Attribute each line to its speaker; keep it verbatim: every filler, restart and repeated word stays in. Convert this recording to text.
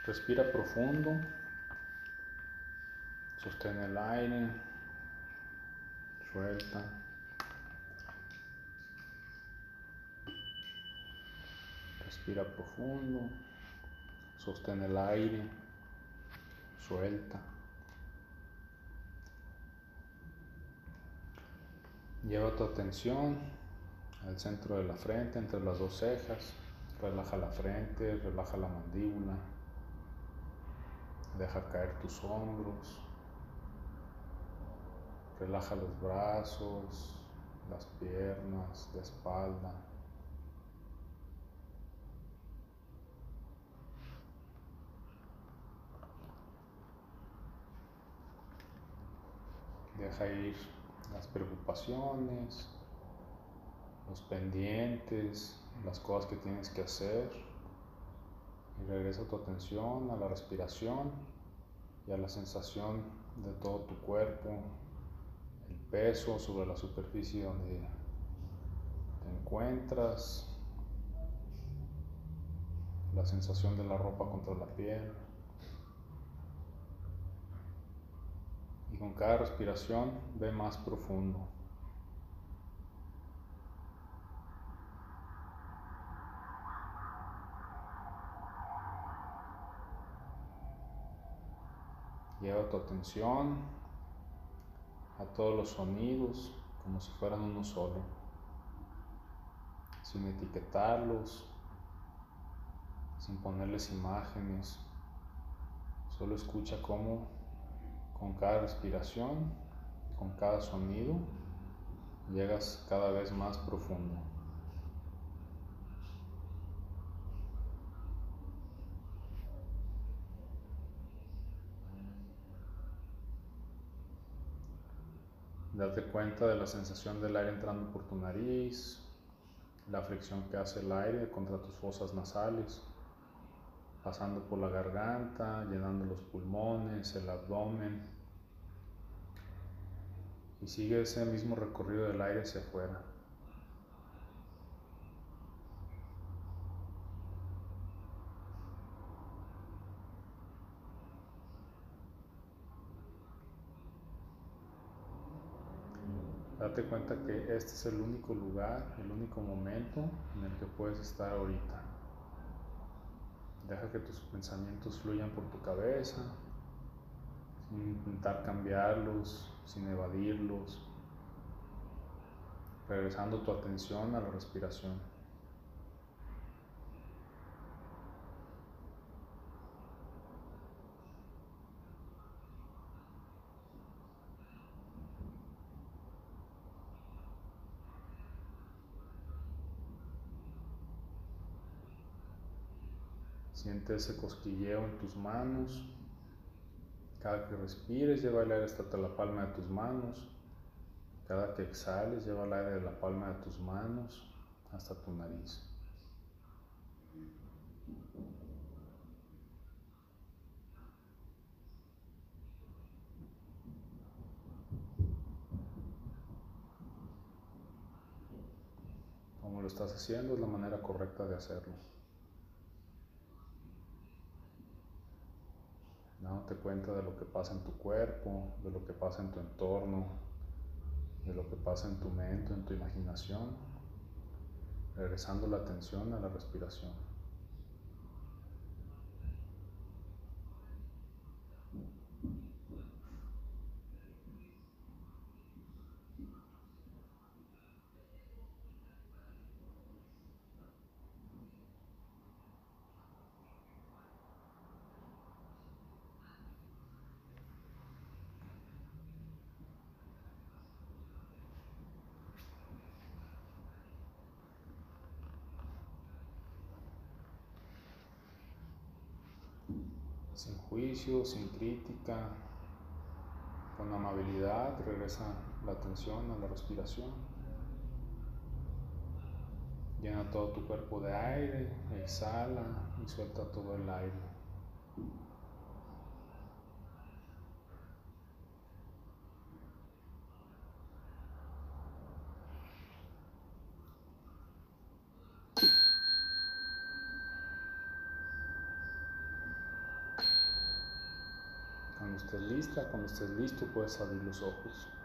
Speaker 1: Respira profundo, sostén el aire, suelta. Respira profundo, sostén el aire, suelta. Lleva tu atención al centro de la frente, entre las dos cejas. Relaja la frente, relaja la mandíbula. Deja caer tus hombros. Relaja los brazos, las piernas, la espalda. Deja ir las preocupaciones, los pendientes, las cosas que tienes que hacer. Y regresa tu atención a la respiración y a la sensación de todo tu cuerpo, el peso sobre la superficie donde te encuentras, la sensación de la ropa contra la piel. Y con cada respiración ve más profundo. Lleva tu atención a todos los sonidos como si fueran uno solo, sin etiquetarlos, sin ponerles imágenes. Solo escucha cómo con cada respiración, con cada sonido, llegas cada vez más profundo. Date cuenta de la sensación del aire entrando por tu nariz, la fricción que hace el aire contra tus fosas nasales, pasando por la garganta, llenando los pulmones, el abdomen, y sigue ese mismo recorrido del aire hacia afuera. Date cuenta que este es el único lugar, el único momento en el que puedes estar ahorita. Deja que tus pensamientos fluyan por tu cabeza, sin intentar cambiarlos, sin evadirlos, regresando tu atención a la respiración. Siente ese cosquilleo en tus manos. Cada que respires, lleva el aire hasta la palma de tus manos. Cada que exhales, lleva el aire de la palma de tus manos hasta tu nariz. Como lo estás haciendo, es la manera correcta de hacerlo. Dándote cuenta de lo que pasa en tu cuerpo, de lo que pasa en tu entorno, de lo que pasa en tu mente, en tu imaginación, regresando la atención a la respiración. Sin juicio, sin crítica, con amabilidad, regresa la atención a la respiración. Llena todo tu cuerpo de aire, exhala y suelta todo el aire. Cuando estés lista, cuando estés listo, puedes abrir los ojos.